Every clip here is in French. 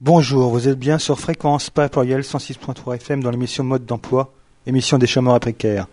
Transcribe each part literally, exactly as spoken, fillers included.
Bonjour, vous êtes bien sur Fréquence Pas Pluriel cent six point trois F M dans l'émission Mode d'emploi, émission des chômeurs et précaires.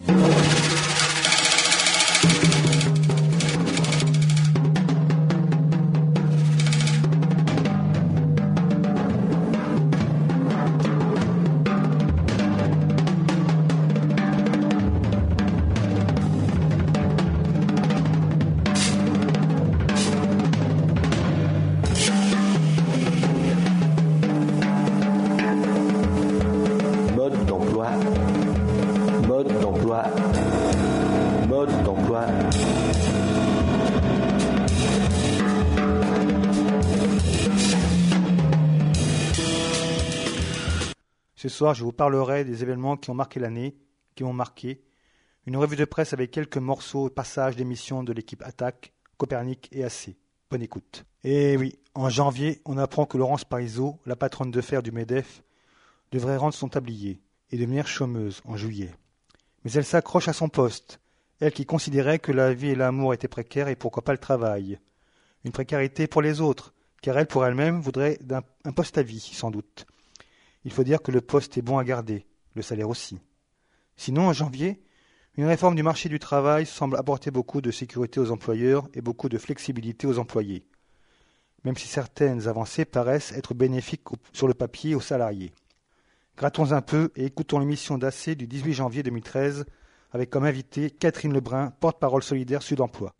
Ce soir, je vous parlerai des événements qui ont marqué l'année, qui m'ont marqué, une revue de presse avec quelques morceaux et passages d'émissions de l'équipe Attaque, Copernic et A C. Bonne écoute. Et oui, en janvier, on apprend que Laurence Parisot, la patronne de fer du MEDEF, devrait rendre son tablier et devenir chômeuse en juillet. Mais elle s'accroche à son poste, elle qui considérait que la vie et l'amour étaient précaires et pourquoi pas le travail. Une précarité pour les autres, car elle, pour elle-même, voudrait d'un, un poste à vie, sans doute. Il faut dire que le poste est bon à garder, le salaire aussi. Sinon, en janvier, une réforme du marché du travail semble apporter beaucoup de sécurité aux employeurs et beaucoup de flexibilité aux employés, même si certaines avancées paraissent être bénéfiques sur le papier aux salariés. Grattons un peu et écoutons l'émission d'A C du dix-huit janvier deux mille treize avec comme invité Catherine Lebrun, porte-parole solidaire Sud Emploi.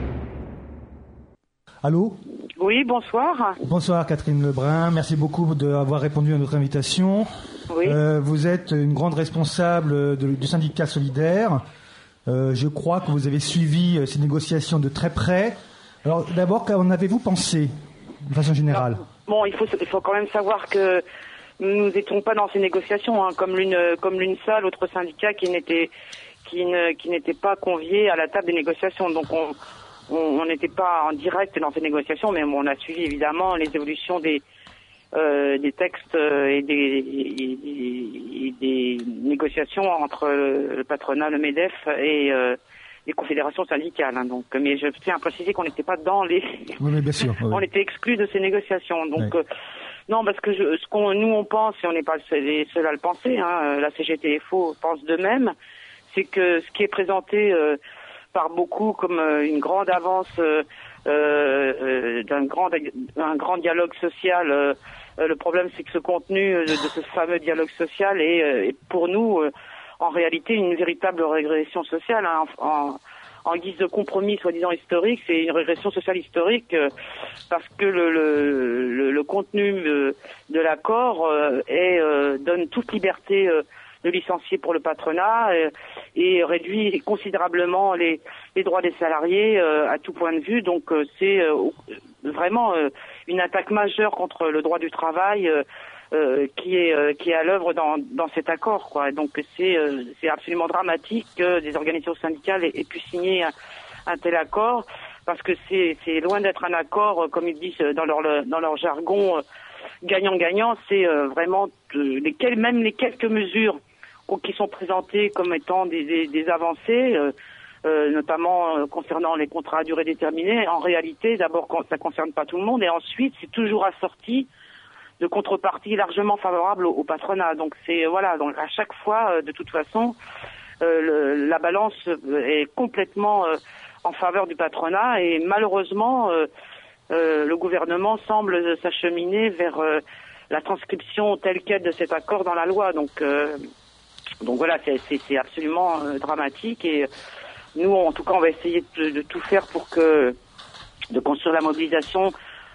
Allô ? Oui, bonsoir. Bonsoir Catherine Lebrun, merci beaucoup d'avoir répondu à notre invitation. Oui. Euh, vous êtes une grande responsable de, du syndicat solidaire. Euh, je crois que vous avez suivi ces négociations de très près. Alors d'abord, qu'en avez-vous pensé, de façon générale ? Alors, bon, il faut, il faut quand même savoir que nous n'étions pas dans ces négociations, hein, comme l'une, comme l'UNSA, l'autre syndicat qui n'était, qui ne, qui n'était pas convié à la table des négociations. Donc on On n'était pas en direct dans ces négociations, mais on a suivi évidemment les évolutions des euh, des textes et des, et, et des négociations entre le patronat, le MEDEF et euh, les confédérations syndicales. Hein, donc, mais je tiens à préciser qu'on n'était pas dans les. Oui, mais bien sûr. Oui. On était exclus de ces négociations. Donc oui. euh, non, parce que je, ce qu'on nous on pense et on n'est pas les seuls à le penser. Hein, la C G T F O pense de même, c'est que ce qui est présenté euh, par beaucoup comme euh, une grande avance euh, euh, d'un grand un grand dialogue social. Euh, euh, le problème, c'est que ce contenu euh, de ce fameux dialogue social est, euh, est pour nous euh, en réalité une véritable régression sociale. Hein, en, en guise de compromis soi-disant historique, c'est une régression sociale historique euh, parce que le, le, le, le contenu euh, de l'accord euh, est, euh, donne toute liberté euh, de licencier pour le patronat euh, et réduit considérablement les, les droits des salariés euh, à tout point de vue. Donc euh, c'est euh, vraiment euh, une attaque majeure contre le droit du travail euh, euh, qui est euh, qui est à l'œuvre dans dans cet accord, quoi. Donc c'est euh, c'est absolument dramatique que des organisations syndicales aient, aient pu signer un, un tel accord, parce que c'est c'est loin d'être un accord euh, comme ils disent dans leur dans leur jargon euh, gagnant-gagnant. C'est euh, vraiment euh, les même les quelques mesures qui sont présentées comme étant des, des, des avancées, euh, euh, notamment euh, concernant les contrats à durée déterminée. En réalité, d'abord, ça concerne pas tout le monde, et ensuite, c'est toujours assorti de contreparties largement favorables au, au patronat. Donc c'est voilà, donc à chaque fois, euh, de toute façon, euh, le, la balance est complètement euh, en faveur du patronat, et malheureusement, euh, euh, le gouvernement semble s'acheminer vers euh, la transcription telle quelle de cet accord dans la loi. Donc euh, Donc voilà, c'est, c'est, c'est absolument euh, dramatique, et nous, en tout cas, on va essayer de, de tout faire pour que, de construire la mobilisation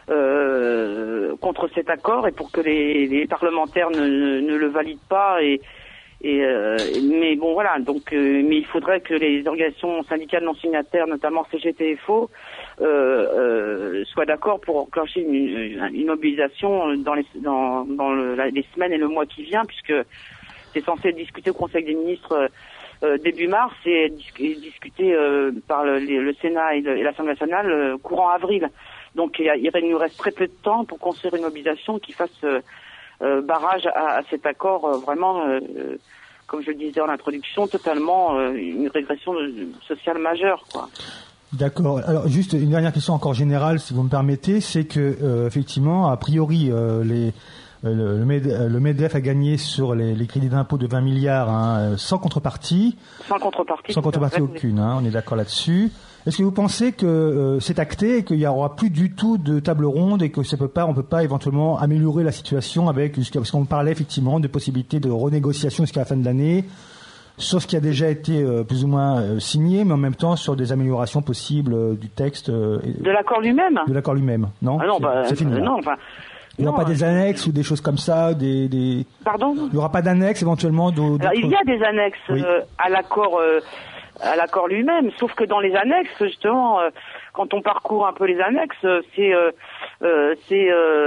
euh, contre cet accord, et pour que les, les parlementaires ne, ne, ne le valident pas. Et, et euh, mais bon, voilà. Donc, euh, mais il faudrait que les organisations syndicales non signataires, notamment C G T F O, euh, euh, soient d'accord pour enclencher une, une, une mobilisation dans les dans, dans le, les semaines et le mois qui vient, puisque c'est censé être discuté au Conseil des ministres euh, début mars et dis- discuté euh, par le, le Sénat et, le, et l'Assemblée nationale euh, courant avril. Donc il, y a, il nous reste très peu de temps pour construire une mobilisation qui fasse euh, euh, barrage à, à cet accord, euh, vraiment, euh, comme je le disais en introduction, totalement euh, une régression sociale majeure, quoi. D'accord. Alors juste une dernière question encore générale, si vous me permettez, c'est que euh, effectivement, a priori, euh, les, euh, le, Med, le MEDEF a gagné sur les, les crédits d'impôt de vingt milliards hein, sans contrepartie. Sans contrepartie. Sans contrepartie aucune. Hein, on est d'accord là-dessus. Est-ce que vous pensez que euh, c'est acté et qu'il y aura plus du tout de table ronde et que ça peut pas, on peut pas éventuellement améliorer la situation avec jusqu'à, parce qu'on parlait effectivement de possibilités de renégociation jusqu'à la fin de l'année, sur ce qui a déjà été euh, plus ou moins euh, signé, mais en même temps sur des améliorations possibles euh, du texte. Euh, de l'accord lui-même. De l'accord lui-même, non ah non, c'est, bah, c'est fini. Euh, non, enfin. Il n'y aura non, pas des annexes euh, ou des choses comme ça, des, des... Pardon. Il n'y aura pas d'annexes éventuellement. De, Alors, il y a des annexes oui. euh, à l'accord. Euh, à l'accord lui-même, sauf que dans les annexes, justement, euh, quand on parcourt un peu les annexes, euh, c'est, euh, euh, c'est,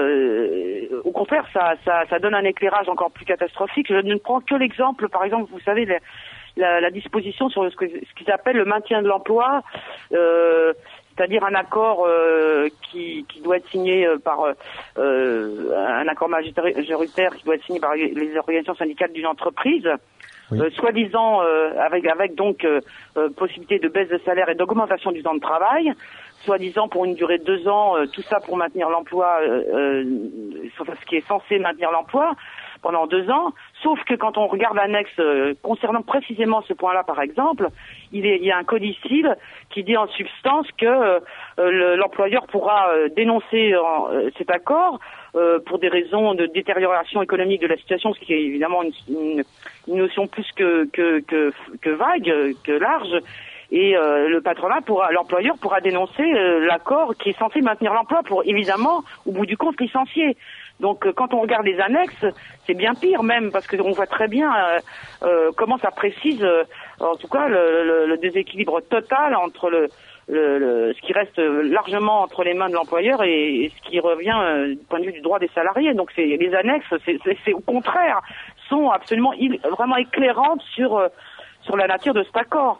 euh, au contraire, ça, ça, ça donne un éclairage encore plus catastrophique. Je ne prends que l'exemple, par exemple, vous savez, la, la, la disposition sur ce, que, ce qu'ils appellent le maintien de l'emploi, euh, c'est-à-dire un accord euh, qui, qui doit être signé par euh, un accord majoritaire qui doit être signé par les organisations syndicales d'une entreprise. Oui. Euh, soi-disant euh, avec avec donc euh, euh, possibilité de baisse de salaire et d'augmentation du temps de travail, soi-disant pour une durée de deux ans, euh, tout ça pour maintenir l'emploi, euh, euh, ce qui est censé maintenir l'emploi pendant deux ans. Sauf que quand on regarde l'annexe euh, concernant précisément ce point-là, par exemple, il, est, il y a un codicile qui dit en substance que euh, le, l'employeur pourra euh, dénoncer euh, cet accord euh, pour des raisons de détérioration économique de la situation, ce qui est évidemment une, une, une notion plus que, que, que, que vague, que large. Et euh, le patronat pourra, l'employeur pourra dénoncer euh, l'accord qui est censé maintenir l'emploi pour évidemment, au bout du compte, licencier. Donc euh, quand on regarde les annexes, c'est bien pire même parce qu'on voit très bien euh, euh, comment ça précise, euh, en tout cas le, le, le déséquilibre total entre le, le, le ce qui reste largement entre les mains de l'employeur et, et ce qui revient euh, du point de vue du droit des salariés. Donc c'est les annexes, c'est, c'est, c'est au contraire sont absolument il, vraiment éclairantes sur euh, sur la nature de cet accord.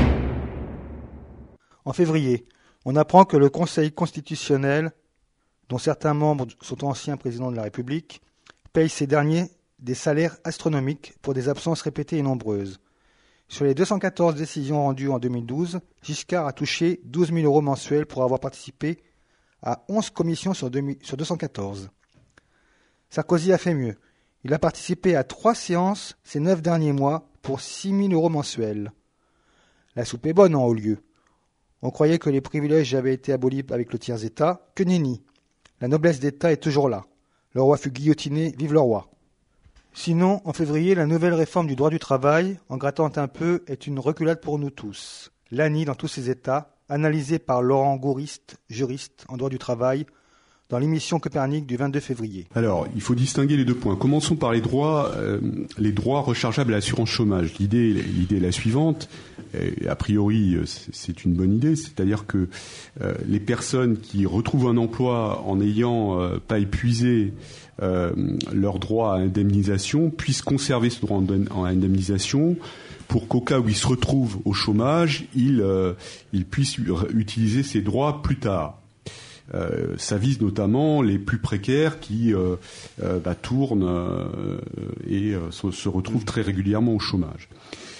En février, on apprend que le Conseil constitutionnel, dont certains membres sont anciens présidents de la République, paye ces derniers des salaires astronomiques pour des absences répétées et nombreuses. Sur les deux cent quatorze décisions rendues en deux mille douze, Giscard a touché douze mille euros mensuels pour avoir participé à onze commissions sur deux cent quatorze. Sarkozy a fait mieux. Il a participé à trois séances ces neuf derniers mois pour six mille euros mensuels. La soupe est bonne en haut lieu. On croyait que les privilèges avaient été abolis avec le tiers-État. Que nenni. La noblesse d'État est toujours là. Le roi fut guillotiné, vive le roi. Sinon, en février, la nouvelle réforme du droit du travail, en grattant un peu, est une reculade pour nous tous. L'A N I dans tous ses états, analysée par Laurent Gouriste, juriste en droit du travail, dans l'émission Copernic du vingt-deux février. Alors, il faut distinguer les deux points. Commençons par les droits, euh, les droits rechargeables à l'assurance chômage. L'idée, l'idée est la suivante. Et a priori, c'est une bonne idée. C'est-à-dire que euh, les personnes qui retrouvent un emploi en n'ayant euh, pas épuisé euh, leur droit à indemnisation puissent conserver ce droit à indemnisation pour qu'au cas où ils se retrouvent au chômage, ils, euh, ils puissent utiliser ces droits plus tard. Euh, ça vise notamment les plus précaires qui euh, euh, bah, tournent euh, et euh, se, se retrouvent très régulièrement au chômage.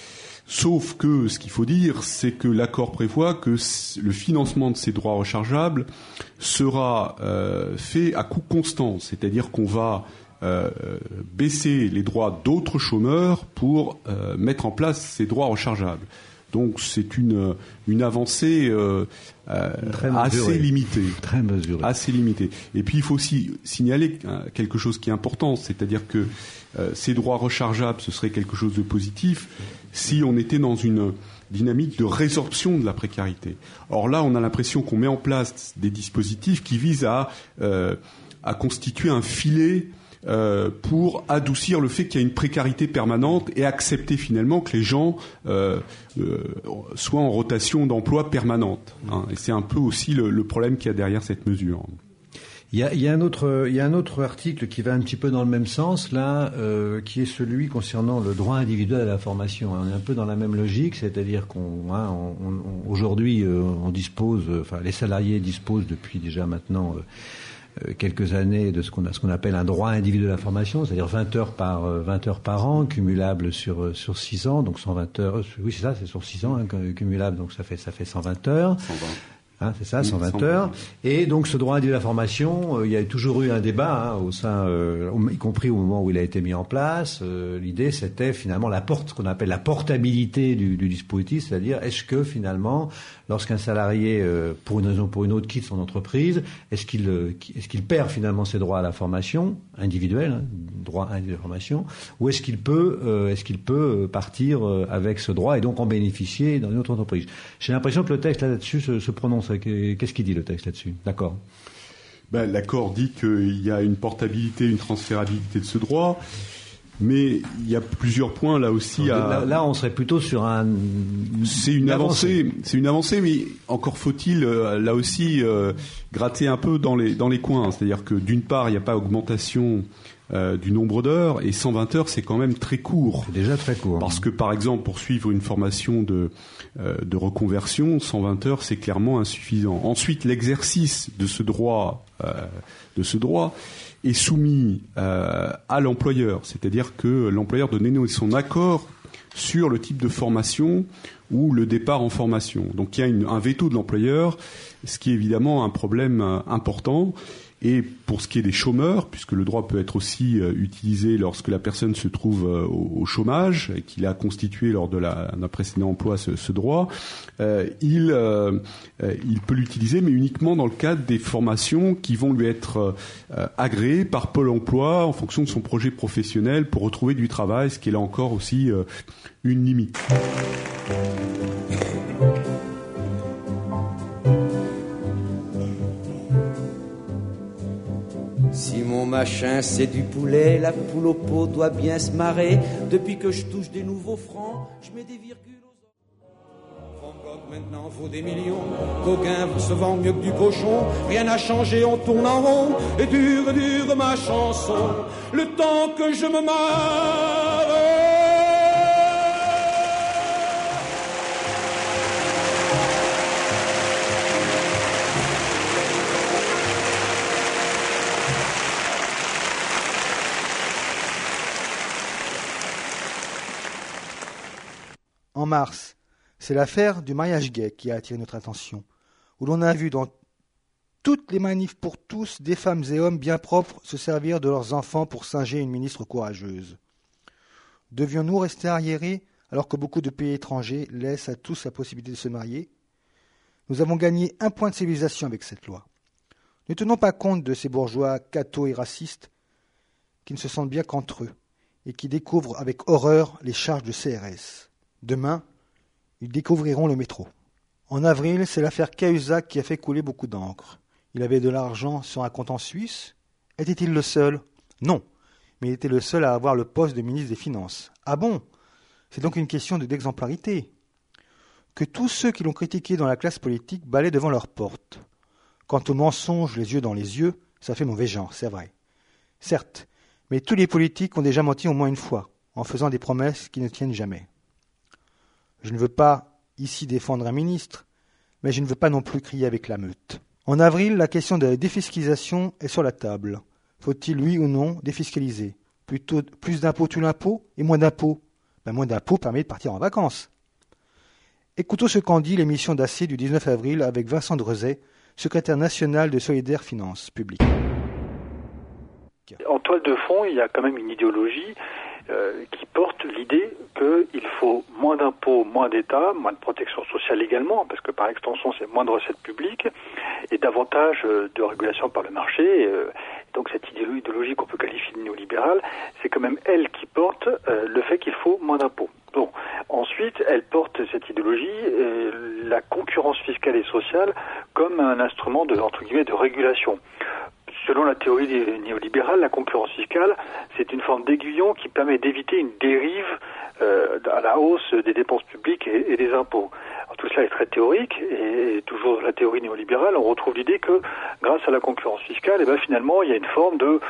Sauf que ce qu'il faut dire, c'est que l'accord prévoit que le financement de ces droits rechargeables sera euh, fait à coût constant, c'est-à-dire qu'on va euh, baisser les droits d'autres chômeurs pour euh, mettre en place ces droits rechargeables. Donc c'est une une avancée euh, euh, assez limitée, très mesurée, assez limitée. Et puis il faut aussi signaler quelque chose qui est important, c'est-à-dire que euh, ces droits rechargeables, ce serait quelque chose de positif si on était dans une dynamique de résorption de la précarité. Or là, on a l'impression qu'on met en place des dispositifs qui visent à euh, à constituer un filet Euh, pour adoucir le fait qu'il y a une précarité permanente et accepter finalement que les gens euh, euh, soient en rotation d'emploi permanente. Hein. Et c'est un peu aussi le, le problème qu'il y a derrière cette mesure. Il y a, il y a un autre, il y a un autre article qui va un petit peu dans le même sens là, euh, qui est celui concernant le droit individuel à la formation. On est un peu dans la même logique, c'est-à-dire qu'on, hein, on, on, aujourd'hui, euh, on dispose, enfin, les salariés disposent depuis déjà maintenant. Euh, euh, quelques années de ce qu'on a, ce qu'on appelle un droit individuel à la formation, c'est-à-dire vingt heures par euh, vingt heures par an, cumulable sur euh, sur six ans, donc cent vingt heures. Euh, oui, c'est ça, c'est sur six ans, hein, cumulable, donc ça fait ça fait cent vingt heures. cent vingt. Hein, c'est ça, cent vingt heures. Et donc, ce droit individuel à la formation, euh, il y a toujours eu un débat, hein, au sein, euh, y compris au moment où il a été mis en place. Euh, l'idée, c'était finalement la porte, ce qu'on appelle la portabilité du, du dispositif, c'est-à-dire, est-ce que finalement, lorsqu'un salarié, euh, pour une raison ou pour une autre, quitte son entreprise, est-ce qu'il, euh, est-ce qu'il perd finalement ses droits à la formation individuelle, hein, droit individuel à la formation, ou est-ce qu'il peut, euh, est-ce qu'il peut partir euh, avec ce droit et donc en bénéficier dans une autre entreprise? J'ai l'impression que le texte là-dessus se, se prononce. Qu'est-ce qu'il dit le texte là-dessus? D'accord. Ben, l'accord dit qu'il y a une portabilité, une transférabilité de ce droit, mais il y a plusieurs points là aussi. Donc, à... là, là, on serait plutôt sur un. C'est une, une avancée. avancée. C'est une avancée, mais encore faut-il euh, là aussi euh, gratter un peu dans les dans les coins. C'est-à-dire que d'une part, il n'y a pas augmentation Euh, du nombre d'heures, et cent vingt heures, c'est quand même très court. C'est déjà très court. Parce que, par exemple, pour suivre une formation de, euh, de reconversion, cent vingt heures, c'est clairement insuffisant. Ensuite, l'exercice de ce droit, euh, de ce droit est soumis euh, à l'employeur. C'est-à-dire que l'employeur doit donner son accord sur le type de formation ou le départ en formation. Donc, il y a une, un veto de l'employeur, ce qui est évidemment un problème euh, important. Et pour ce qui est des chômeurs, puisque le droit peut être aussi euh, utilisé lorsque la personne se trouve euh, au, au chômage et qu'il a constitué lors de la, d'un précédent emploi ce, ce droit, euh, il, euh, euh, il peut l'utiliser, mais uniquement dans le cadre des formations qui vont lui être euh, agréées par Pôle emploi en fonction de son projet professionnel pour retrouver du travail, ce qui est là encore aussi euh, une limite. Si mon machin c'est du poulet, la poule au pot doit bien se marrer. Depuis que je touche des nouveaux francs, je mets des virgules aux... Van Gogh maintenant vaut des millions, Gauguin se vend mieux que du cochon. Rien n'a changé, on tourne en rond, et dure, dure ma chanson, le temps que je me marre. En mars, c'est l'affaire du mariage gay qui a attiré notre attention, où l'on a vu dans toutes les manifs pour tous des femmes et hommes bien propres se servir de leurs enfants pour singer une ministre courageuse. Devions-nous rester arriérés alors que beaucoup de pays étrangers laissent à tous la possibilité de se marier? Nous avons gagné un point de civilisation avec cette loi. Ne tenons pas compte de ces bourgeois cathos et racistes qui ne se sentent bien qu'entre eux et qui découvrent avec horreur les charges de C R S. Demain, ils découvriront le métro. En avril, c'est l'affaire Cahuzac qui a fait couler beaucoup d'encre. Il avait de l'argent sur un compte en Suisse. Était-il le seul? Non, mais il était le seul à avoir le poste de ministre des Finances. Ah bon? C'est donc une question de d'exemplarité. Que tous ceux qui l'ont critiqué dans la classe politique balaient devant leur porte. Quant au mensonge les yeux dans les yeux, ça fait mauvais genre, c'est vrai. Certes, mais tous les politiques ont déjà menti au moins une fois, en faisant des promesses qui ne tiennent jamais. Je ne veux pas ici défendre un ministre, mais je ne veux pas non plus crier avec la meute. En avril, la question de la défiscalisation est sur la table. Faut-il, oui ou non, défiscaliser? Plutôt plus d'impôts tue l'impôt et moins d'impôts. Ben, moins d'impôts permet de partir en vacances. Écoutons ce qu'en dit l'émission d'A C du dix-neuf avril avec Vincent Drezet, secrétaire national de Solidaires Finances Publiques. En toile de fond, il y a quand même une idéologie euh, qui porte l'idée qu'il faut moins d'impôts, moins d'État, moins de protection sociale également, parce que par extension c'est moins de recettes publiques, et davantage euh, de régulation par le marché. Euh, donc cette idéologie qu'on peut qualifier de néolibérale, c'est quand même elle qui porte euh, le fait qu'il faut moins d'impôts. Bon. Ensuite, elle porte cette idéologie, euh, la concurrence fiscale et sociale, comme un instrument de, entre guillemets, de régulation. Selon la théorie néolibérale, la concurrence fiscale, c'est une forme d'aiguillon qui permet d'éviter une dérive euh, à la hausse des dépenses publiques et, et des impôts. Alors, tout cela est très théorique, et, et toujours dans la théorie néolibérale, on retrouve l'idée que grâce à la concurrence fiscale, eh ben, finalement, il y a une forme de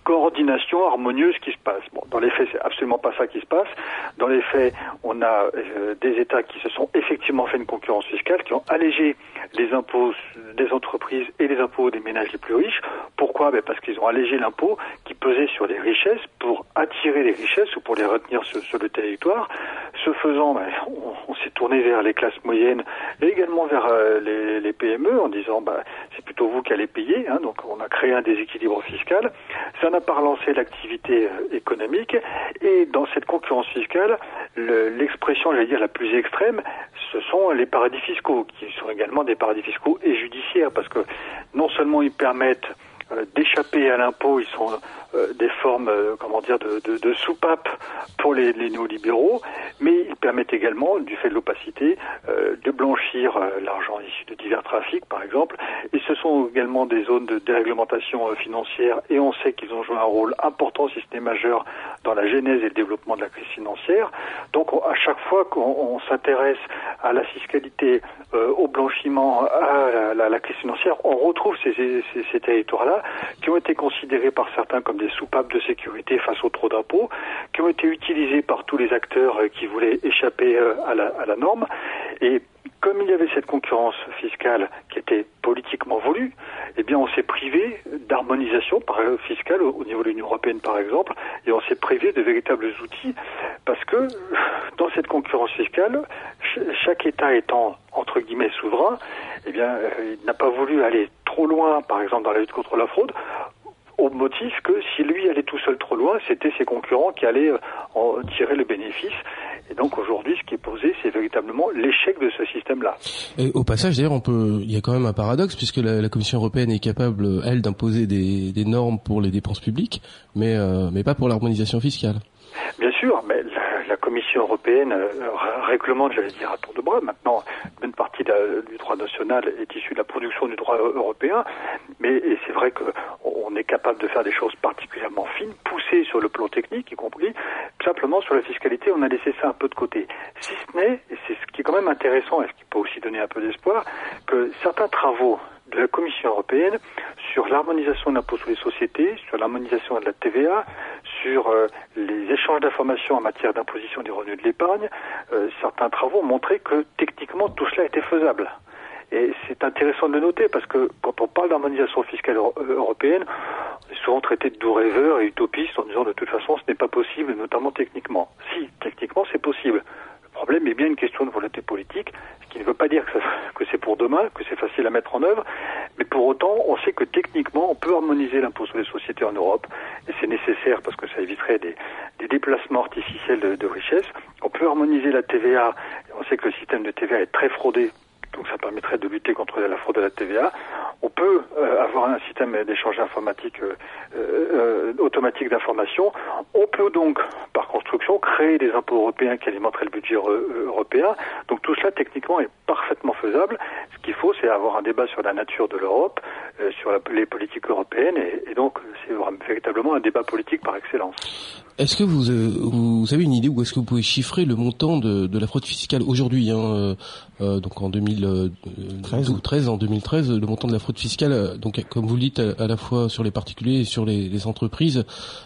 coordination harmonieuse qui se passe. Bon, dans les faits, c'est absolument pas ça qui se passe. Dans les faits, on a euh, des États qui se sont effectivement fait une concurrence fiscale, qui ont allégé les impôts des entreprises et les impôts des ménages les plus riches. Pourquoi? Ben parce qu'ils ont allégé l'impôt qui pesait sur les richesses pour attirer les richesses ou pour les retenir sur, sur le territoire. Ce faisant, ben, on, on s'est tourné vers les classes moyennes et également vers euh, les, les P M E en disant ben, c'est plutôt vous qui allez payer. Hein, donc on a créé un déséquilibre fiscal. Ça n'a pas relancé l'activité euh, économique. Et dans cette concurrence fiscale, le, l'expression, j'allais dire, la plus extrême, ce sont les paradis fiscaux, qui sont également des paradis fiscaux et judiciaires, parce que non seulement ils permettent euh, d'échapper à l'impôt, ils sont euh, des formes, euh, comment dire, de, de, de soupapes pour les, les néolibéraux, mais ils permettent également, du fait de l'opacité, euh, de blanchir euh, l'argent issu de divers trafics, par exemple. Et ce sont également des zones de déréglementation euh, financière, et on sait qu'ils ont joué un rôle important, si ce n'est majeur, dans la genèse et le développement de la crise financière. Donc, on, à chaque fois qu'on on s'intéresse à la fiscalité, euh, au blanchiment, à la, la, la crise financière, on retrouve ces, ces, ces territoires-là qui ont été considérés par certains comme des soupapes de sécurité face au trop d'impôts, qui ont été utilisés par tous les acteurs euh, qui voulaient échapper euh, à, la, à la norme. Et comme il y avait cette concurrence fiscale qui était politiquement voulue, eh bien on s'est privé d'harmonisation fiscale au niveau de l'Union européenne par exemple, et on s'est privé de véritables outils parce que dans cette concurrence fiscale, chaque État étant entre guillemets souverain, eh bien il n'a pas voulu aller trop loin par exemple dans la lutte contre la fraude, au motif que si lui allait tout seul trop loin, c'était ses concurrents qui allaient en tirer le bénéfice. Et donc aujourd'hui, ce qui est posé, c'est véritablement l'échec de ce système-là. Et au passage, d'ailleurs, on peut, il y a quand même un paradoxe puisque la, la Commission européenne est capable, elle, d'imposer des, des normes pour les dépenses publiques, mais euh, mais pas pour l'harmonisation fiscale. Bien sûr, mais la, la Commission européenne euh, réglemente, j'allais dire, à tour de bras. Maintenant, une partie de la, du droit national est issue de la production du droit européen, mais et c'est vrai qu'on est capable de faire des choses particulièrement fines, poussées sur le plan technique, y compris. Simplement, sur la fiscalité, on a laissé ça un peu de côté. Si ce n'est, et c'est ce qui est quand même intéressant, et ce qui peut aussi donner un peu d'espoir, que certains travaux de la Commission européenne sur l'harmonisation de l'impôt sur les sociétés, sur l'harmonisation de la T V A, sur euh, les échanges d'informations en matière d'imposition des revenus de l'épargne, euh, certains travaux ont montré que techniquement tout cela était faisable. Et c'est intéressant de le noter parce que quand on parle d'harmonisation fiscale euro- européenne, on est souvent traité de doux rêveurs et utopistes en disant de toute façon ce n'est pas possible, notamment techniquement. Si, techniquement c'est possible. Le problème est bien une question de volonté politique, ce qui ne veut pas dire que, ça, que c'est pour demain, que c'est facile à mettre en œuvre, mais pour autant, on sait que techniquement, on peut harmoniser l'impôt sur les sociétés en Europe, et c'est nécessaire parce que ça éviterait des, des déplacements artificiels de, de richesse. On peut harmoniser la T V A, on sait que le système de T V A est très fraudé, donc ça permettrait de lutter contre la fraude à la T V A. On peut euh, avoir un système d'échange informatique euh, euh, automatique d'information. On peut donc, par construction, créer des impôts européens qui alimenteraient le budget euh, européen. Donc tout cela, techniquement, est parfaitement faisable. Ce qu'il faut, c'est avoir un débat sur la nature de l'Europe, euh, sur la, les politiques européennes, et, et donc c'est véritablement un débat politique par excellence. Est-ce que vous, euh, vous avez une idée ou est-ce que vous pouvez chiffrer le montant de, de la fraude fiscale aujourd'hui, hein, euh, donc en deux mille treize, en deux mille treize, le montant de la fraude fiscale, donc comme vous le dites, à, à la fois sur les particuliers et sur les, les entreprises,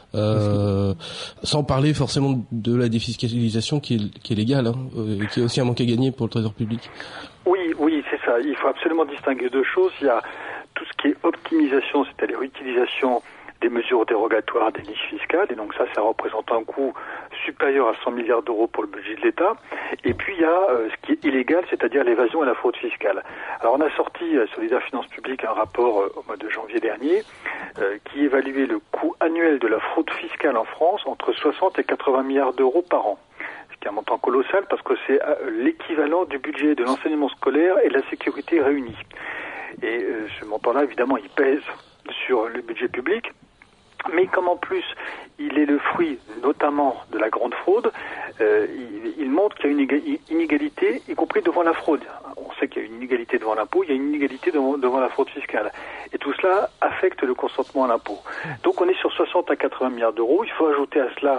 euh, sans parler forcément de la défiscalisation qui est, qui est légale, hein, euh, qui est aussi un manque à gagner pour le trésor public. Oui, oui, c'est ça. Il faut absolument distinguer deux choses. Il y a tout ce qui est optimisation, c'est-à-dire utilisation des mesures dérogatoires des niches fiscales, et donc ça, ça représente un coût supérieur à cent milliards d'euros pour le budget de l'État. Et puis il y a euh, ce qui est illégal, c'est-à-dire l'évasion et la fraude fiscale. Alors on a sorti, euh, Solidaires Finances Publiques, un rapport euh, au mois de janvier dernier, euh, qui évaluait le coût annuel de la fraude fiscale en France entre soixante et quatre-vingts milliards d'euros par an. Ce qui est un montant colossal parce que c'est euh, l'équivalent du budget de l'enseignement scolaire et de la sécurité réunis. Et euh, ce montant-là, évidemment, il pèse sur le budget public. Mais comme en plus il est le fruit notamment de la grande fraude, euh, il, il montre qu'il y a une inégalité, y compris devant la fraude. On sait qu'il y a une inégalité devant l'impôt, il y a une inégalité devant, devant la fraude fiscale. Et tout cela affecte le consentement à l'impôt. Donc on est sur soixante à quatre-vingts milliards d'euros. Il faut ajouter à cela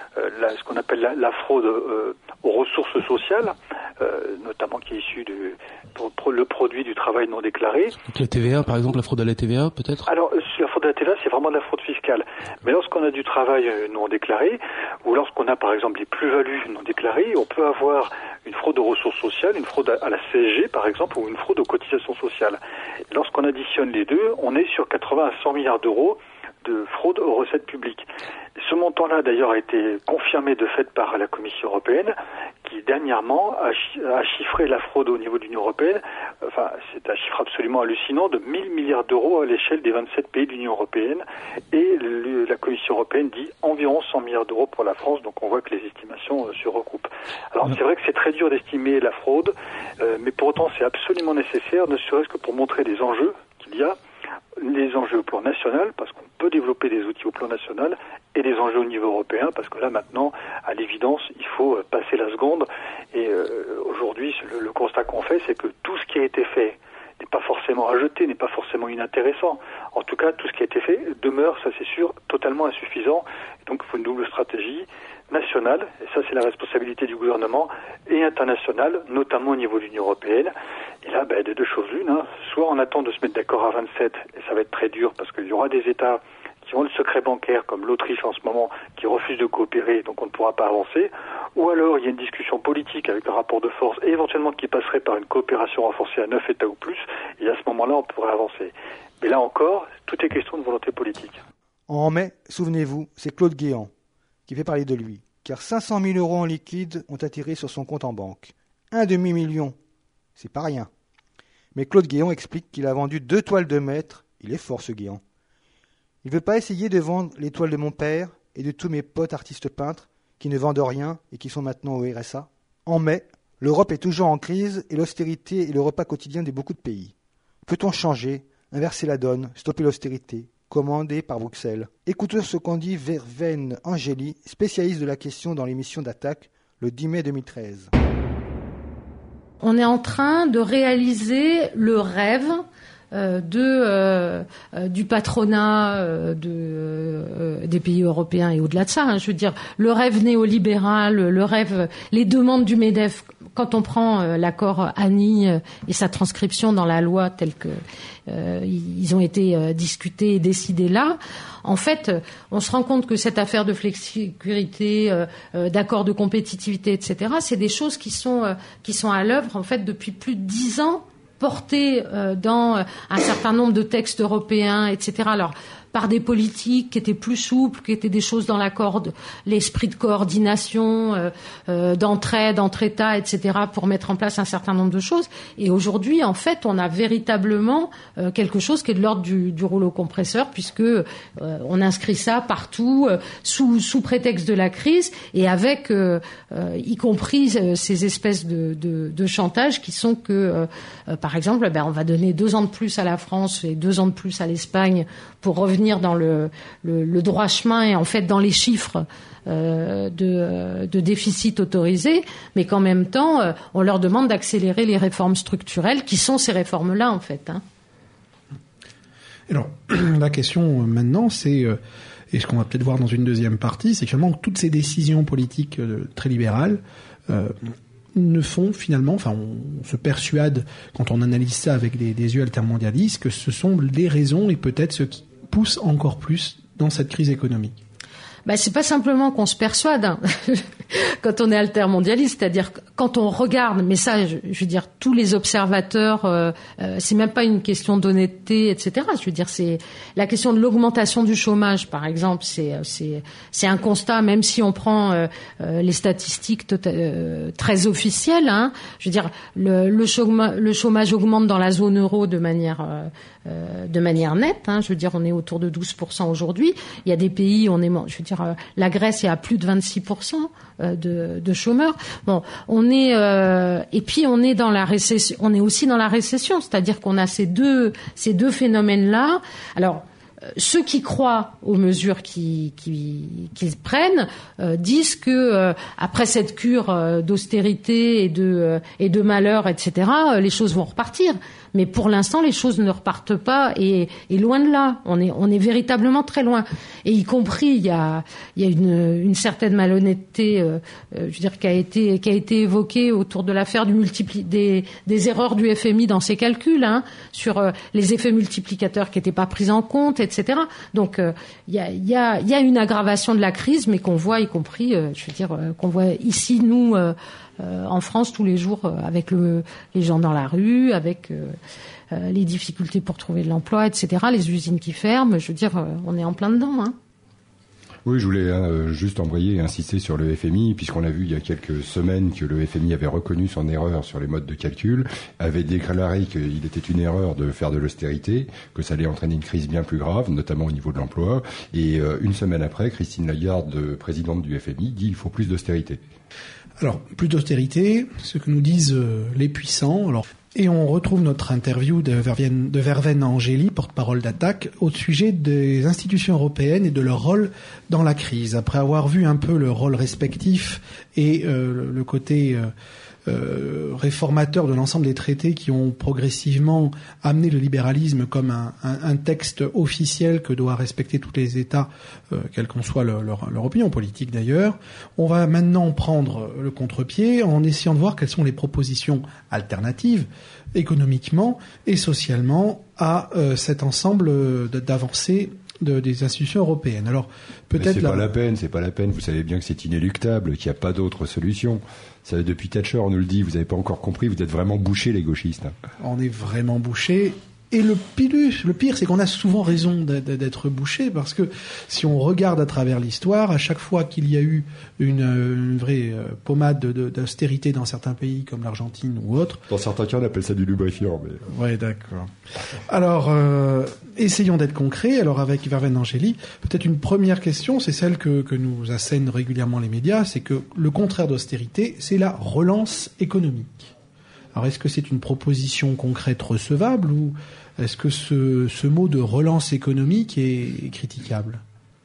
euh, la, ce qu'on appelle la, la fraude euh, aux ressources sociales, euh, notamment qui est issue du pour, pour le produit du travail non déclaré. Donc la T V A, par exemple, la fraude à la T V A, peut-être? Alors, la fraude à la T V A, c'est vraiment de la fraude fiscale. Mais lorsqu'on a du travail non déclaré, ou lorsqu'on a, par exemple, des plus-values non déclarées, on peut avoir une fraude aux ressources sociales, une fraude à la C S G, par exemple, ou une fraude aux cotisations sociales. Lorsqu'on additionne les deux, on est sur quatre-vingts à cent milliards d'euros de fraude aux recettes publiques. Ce montant-là, d'ailleurs, a été confirmé de fait par la Commission européenne, qui dernièrement a, chi- a chiffré la fraude au niveau de l'Union européenne, enfin, c'est un chiffre absolument hallucinant, de mille milliards d'euros à l'échelle des vingt-sept pays de l'Union européenne, et le, la Commission européenne dit environ cent milliards d'euros pour la France, donc on voit que les estimations euh, se recoupent. Alors, c'est vrai que c'est très dur d'estimer la fraude, euh, mais pour autant, c'est absolument nécessaire, ne serait-ce que pour montrer les enjeux qu'il y a, les enjeux au plan national, parce qu'on peut développer des outils au plan national, et les enjeux au niveau européen, parce que là maintenant, à l'évidence, il faut passer la seconde. Et euh, aujourd'hui, le, le constat qu'on fait, c'est que tout ce qui a été fait n'est pas forcément à jeter, n'est pas forcément inintéressant. En tout cas, tout ce qui a été fait demeure, ça c'est sûr, totalement insuffisant. Et donc, il faut une double stratégie nationale, et ça c'est la responsabilité du gouvernement, et internationale, notamment au niveau de l'Union européenne. Et là, ben, de deux choses l'une, hein. Soit on attend de se mettre d'accord à vingt-sept, et ça va être très dur, parce qu'il y aura des États qui ont le secret bancaire, comme l'Autriche en ce moment, qui refusent de coopérer, donc on ne pourra pas avancer. Ou alors il y a une discussion politique avec un rapport de force, et éventuellement qui passerait par une coopération renforcée à neuf États ou plus, et à ce moment-là on pourrait avancer. Mais là encore, tout est question de volonté politique. En mai, souvenez-vous, c'est Claude Guéant qui fait parler de lui, car cinq cent mille euros en liquide ont atterri sur son compte en banque. Un demi-million, c'est pas rien. Mais Claude Guéant explique qu'il a vendu deux toiles de maître. Il est fort ce Guéant. Il ne veut pas essayer de vendre les toiles de mon père et de tous mes potes artistes peintres qui ne vendent rien et qui sont maintenant au R S A. En mai, l'Europe est toujours en crise et l'austérité est le repas quotidien de beaucoup de pays. Peut-on changer, inverser la donne, stopper l'austérité, commandée par Bruxelles? Écoutons ce qu'en dit Vervaine Angéli, spécialiste de la question dans l'émission d'Attaque, le dix mai deux mille treize. On est en train de réaliser le rêve euh, de euh, euh, du patronat euh, de euh, des pays européens et au-delà de ça, hein, je veux dire le rêve néolibéral, le rêve, les demandes du MEDEF. Quand on prend euh, l'accord Annie euh, et sa transcription dans la loi telle que euh, ils ont été euh, discutés et décidés là, en fait, euh, on se rend compte que cette affaire de flexicurité, euh, euh, d'accord de compétitivité, et cetera, c'est des choses qui sont euh, qui sont à l'œuvre en fait depuis plus de dix ans, portées euh, dans euh, un certain nombre de textes européens, et cetera. Alors par des politiques qui étaient plus souples, qui étaient des choses dans l'accord, l'esprit de coordination, euh, euh, d'entraide entre États, et cetera, pour mettre en place un certain nombre de choses. Et aujourd'hui, en fait, on a véritablement euh, quelque chose qui est de l'ordre du, du rouleau compresseur, puisque euh, on inscrit ça partout, euh, sous, sous prétexte de la crise, et avec, euh, euh, y compris euh, ces espèces de, de, de chantage qui sont que, euh, euh, par exemple, ben, on va donner deux ans de plus à la France et deux ans de plus à l'Espagne pour revenir dans le, le, le droit chemin et en fait dans les chiffres euh, de, de déficit autorisé, mais qu'en même temps, euh, on leur demande d'accélérer les réformes structurelles, qui sont ces réformes-là, en fait. Hein. Alors, la question maintenant, c'est, euh, et ce qu'on va peut-être voir dans une deuxième partie, c'est que finalement, toutes ces décisions politiques euh, très libérales euh, ne font finalement, enfin, on, on se persuade, quand on analyse ça avec des, des yeux altermondialistes, que ce sont les raisons et peut-être ce qui pousse encore plus dans cette crise économique. Bah, c'est pas simplement qu'on se persuade hein, quand on est altermondialiste, c'est-à-dire quand on regarde, mais ça, je, je veux dire, tous les observateurs, euh, euh, c'est même pas une question d'honnêteté, et cetera. Je veux dire, c'est la question de l'augmentation du chômage, par exemple, c'est c'est c'est un constat, même si on prend euh, euh, les statistiques tota- euh, très officielles. Hein, je veux dire, le, le, chômage, le chômage augmente dans la zone euro de manière euh, euh, de manière nette. Hein, je veux dire, on est autour de douze pour cent aujourd'hui. Il y a des pays, on est, je veux dire, la Grèce est à plus de vingt-six pour cent de, de chômeurs. Bon, on est euh, et puis on est dans la récession. On est aussi dans la récession, c'est-à-dire qu'on a ces deux ces deux phénomènes-là. Alors ceux qui croient aux mesures qu'ils qui, qui prennent euh, disent que euh, après cette cure euh, d'austérité et de euh, et de malheur, et cetera, euh, les choses vont repartir. Mais pour l'instant, les choses ne repartent pas et, et loin de là. On est, on est véritablement très loin. Et y compris, il y a, il y a une, une certaine malhonnêteté, euh, je veux dire, qui a été, qui a été évoquée autour de l'affaire du multipli- des, des erreurs du F M I dans ses calculs, hein, sur euh, les effets multiplicateurs qui n'étaient pas pris en compte, et cetera. Donc, euh, il y a, il y a, il y a une aggravation de la crise, mais qu'on voit, y compris, euh, je veux dire, euh, qu'on voit ici, nous. Euh, Euh, en France tous les jours euh, avec le, les gens dans la rue, avec euh, euh, les difficultés pour trouver de l'emploi, et cetera, les usines qui ferment, je veux dire, euh, on est en plein dedans. Hein. Oui, je voulais hein, juste embrayer et insister sur le F M I, puisqu'on a vu il y a quelques semaines que le F M I avait reconnu son erreur sur les modes de calcul, avait déclaré qu'il était une erreur de faire de l'austérité, que ça allait entraîner une crise bien plus grave, notamment au niveau de l'emploi. Et euh, une semaine après, Christine Lagarde, présidente du F M I, dit qu'il faut plus d'austérité. Alors, plus d'austérité, ce que nous disent euh, les puissants. Alors, et on retrouve notre interview de Verveine, de Verveine Angéli, porte-parole d'Attac, au sujet des institutions européennes et de leur rôle dans la crise. Après avoir vu un peu le rôle respectif et euh, le côté euh, euh, réformateur de l'ensemble des traités qui ont progressivement amené le libéralisme comme un, un, un texte officiel que doivent respecter tous les États, euh, quelle qu'en soit leur, leur, leur opinion politique d'ailleurs, on va maintenant prendre le contre-pied en essayant de voir quelles sont les propositions alternatives économiquement et socialement à euh, cet ensemble d'avancées de, des institutions européennes. Alors peut-être Mais c'est la... pas la peine, c'est pas la peine. Vous savez bien que c'est inéluctable, qu'il n'y a pas d'autre solution. Ça, depuis Thatcher, on nous le dit. Vous n'avez pas encore compris. Vous êtes vraiment bouchés, les gauchistes. On est vraiment bouchés. Et le pire, le pire, c'est qu'on a souvent raison d'être bouché, parce que si on regarde à travers l'histoire, à chaque fois qu'il y a eu une, une vraie pommade d'austérité dans certains pays comme l'Argentine ou autre... Dans certains cas, on appelle ça du lubrifiant. Mais... Ouais, d'accord. Alors, euh, essayons d'être concrets. Alors, avec Verveine Angéli, peut-être une première question, c'est celle que, que nous assènent régulièrement les médias, c'est que le contraire d'austérité, c'est la relance économique. Alors, est-ce que c'est une proposition concrète recevable ou est-ce que ce, ce mot de relance économique est, est critiquable ?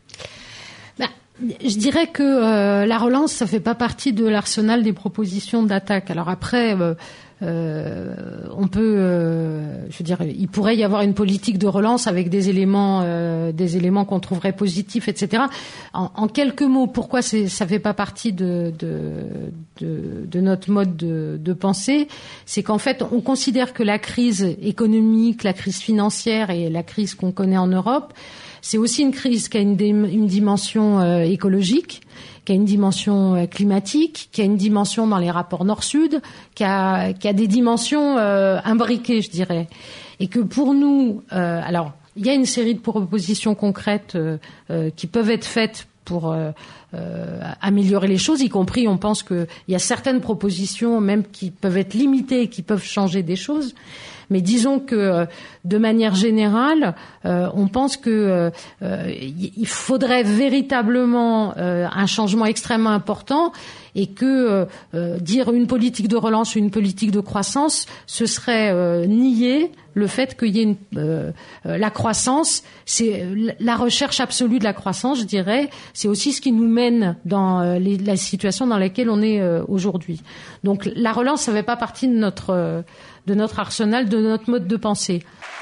Ben, je dirais que euh, la relance, ça fait pas partie de l'arsenal des propositions d'Attac. Alors après, euh, euh, on peut, euh, je veux dire, il pourrait y avoir une politique de relance avec des éléments, euh, des éléments qu'on trouverait positifs, et cetera. En, en quelques mots, pourquoi c'est, ça fait pas partie de, de, de, de notre mode de, de pensée, c'est qu'en fait, on considère que la crise économique, la crise financière et la crise qu'on connaît en Europe, c'est aussi une crise qui a une, une dimension euh, écologique, qui a une dimension euh, climatique, qui a une dimension dans les rapports nord-sud, qui a, qui a des dimensions euh, imbriquées, je dirais. Et que pour nous, euh, alors, il y a une série de propositions concrètes euh, euh, qui peuvent être faites pour euh, euh, améliorer les choses, y compris, on pense qu'il y a certaines propositions même qui peuvent être limitées et qui peuvent changer des choses. Mais disons que, de manière générale, euh, on pense que euh, il faudrait véritablement euh, un changement extrêmement important et que euh, dire une politique de relance ou une politique de croissance, ce serait euh, nier le fait qu'il y ait une, euh, la croissance, c'est la recherche absolue de la croissance, je dirais, c'est aussi ce qui nous mène dans euh, les, la situation dans laquelle on est euh, aujourd'hui. Donc la relance, ça ne fait pas partie de notre euh, de notre arsenal, de notre mode de pensée.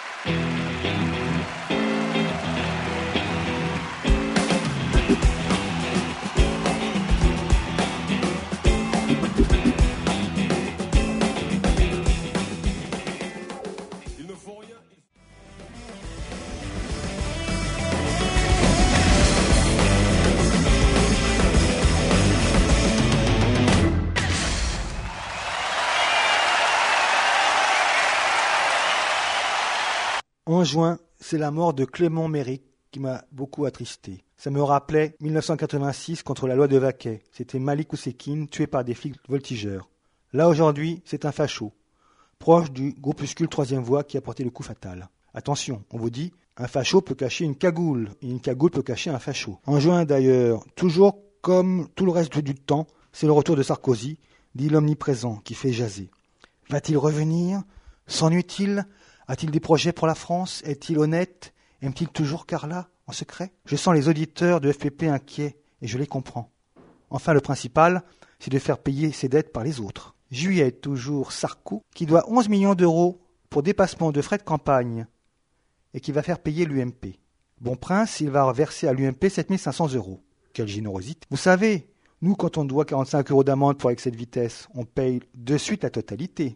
En juin, c'est la mort de Clément Méric qui m'a beaucoup attristé. Ça me rappelait mille neuf cent quatre-vingt-six contre la loi de Vaquet. C'était Malik Oussekine tué par des flics voltigeurs. Là aujourd'hui, c'est un facho, proche du groupuscule Troisième Voie qui a porté le coup fatal. Attention, on vous dit, un facho peut cacher une cagoule, et une cagoule peut cacher un facho. En juin d'ailleurs, toujours comme tout le reste du temps, c'est le retour de Sarkozy, dit l'omniprésent, qui fait jaser. Va-t-il revenir ? S'ennuie-t-il ? A-t-il des projets pour la France ? Est-il honnête ? Aime-t-il toujours Carla, en secret? Je sens les auditeurs de F P P inquiets, et je les comprends. Enfin, le principal, c'est de faire payer ses dettes par les autres. Juillet, toujours Sarko, qui doit onze millions d'euros pour dépassement de frais de campagne, et qui va faire payer l'U M P. Bon Prince, il va verser à l'U M P sept mille cinq cents euros. Quelle générosité. Vous savez, nous, quand on doit quarante-cinq euros d'amende pour excès de vitesse, on paye de suite la totalité.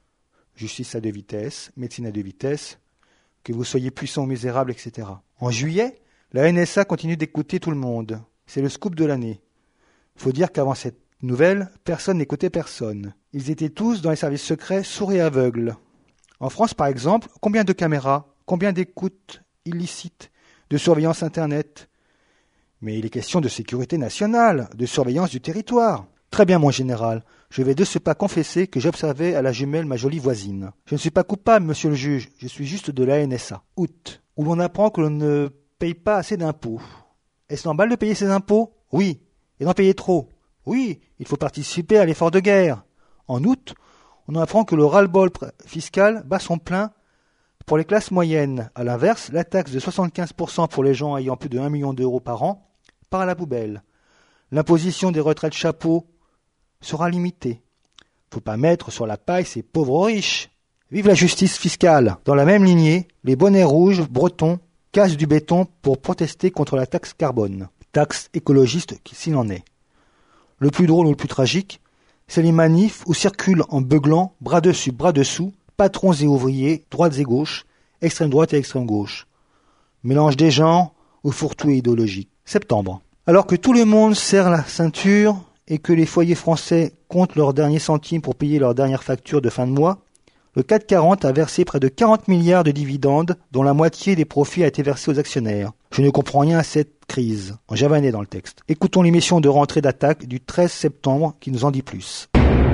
Justice à deux vitesses, médecine à deux vitesses, que vous soyez puissant ou misérable, et cetera. En juillet, la N S A continue d'écouter tout le monde. C'est le scoop de l'année. Faut dire qu'avant cette nouvelle, personne n'écoutait personne. Ils étaient tous dans les services secrets, sourds et aveugles. En France, par exemple, combien de caméras, combien d'écoutes illicites, de surveillance Internet? Mais il est question de sécurité nationale, de surveillance du territoire. Très bien, mon général. Je vais de ce pas confesser que j'observais à la jumelle ma jolie voisine. Je ne suis pas coupable, monsieur le juge. Je suis juste de la N S A. Août, où l'on apprend que l'on ne paye pas assez d'impôts. Est-ce normal de payer ses impôts? Oui. Et d'en payer trop? Oui. Il faut participer à l'effort de guerre. En août, on apprend que le ras-le-bol fiscal bat son plein pour les classes moyennes. À l'inverse, la taxe de soixante-quinze pour cent pour les gens ayant plus de un million d'euros par an part à la poubelle. L'imposition des retraites chapeaux sera limitée. Faut pas mettre sur la paille ces pauvres riches. Vive la justice fiscale. Dans la même lignée, les bonnets rouges bretons cassent du béton pour protester contre la taxe carbone. Taxe écologiste s'il en est. Le plus drôle ou le plus tragique, c'est les manifs où circulent en beuglant, bras dessus, bras dessous, patrons et ouvriers, droites et gauches, extrême droite et extrême gauche. Mélange des genres ou fourre-tout et idéologique. Septembre. Alors que tout le monde serre la ceinture et que les foyers français comptent leurs derniers centimes pour payer leurs dernières factures de fin de mois, le C A C quarante a versé près de quarante milliards de dividendes, dont la moitié des profits a été versée aux actionnaires. Je ne comprends rien à cette crise. En javanais dans le texte. Écoutons l'émission de rentrée d'Attaque du treize septembre qui nous en dit plus.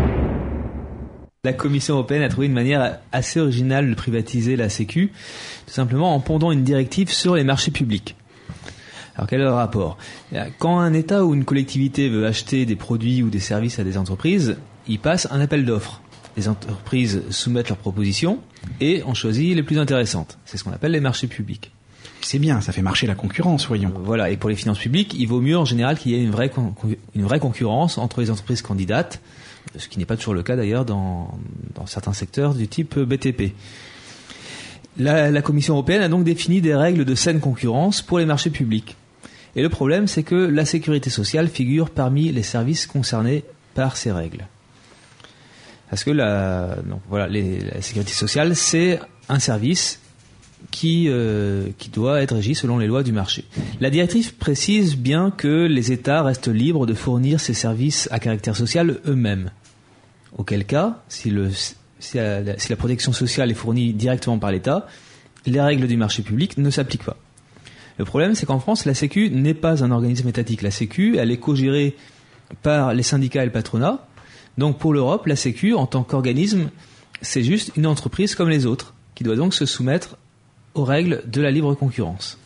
La Commission européenne a trouvé une manière assez originale de privatiser la Sécu, tout simplement en pondant une directive sur les marchés publics. Alors quel est le rapport? Quand un État ou une collectivité veut acheter des produits ou des services à des entreprises, il passe un appel d'offres. Les entreprises soumettent leurs propositions et on choisit les plus intéressantes. C'est ce qu'on appelle les marchés publics. C'est bien, ça fait marcher la concurrence, voyons. Voilà, et pour les finances publiques, il vaut mieux en général qu'il y ait une vraie, con- une vraie concurrence entre les entreprises candidates, ce qui n'est pas toujours le cas d'ailleurs dans, dans certains secteurs du type B T P. La, la Commission européenne a donc défini des règles de saine concurrence pour les marchés publics. Et le problème, c'est que la sécurité sociale figure parmi les services concernés par ces règles. Parce que la, donc voilà, les, la sécurité sociale, c'est un service qui, euh, qui doit être régi selon les lois du marché. La directive précise bien que les États restent libres de fournir ces services à caractère social eux-mêmes. Auquel cas, si, le, si, la, si la protection sociale est fournie directement par l'État, les règles du marché public ne s'appliquent pas. Le problème, c'est qu'en France, la Sécu n'est pas un organisme étatique. La Sécu, elle est co-gérée par les syndicats et le patronat. Donc pour l'Europe, la Sécu, en tant qu'organisme, c'est juste une entreprise comme les autres, qui doit donc se soumettre aux règles de la libre concurrence.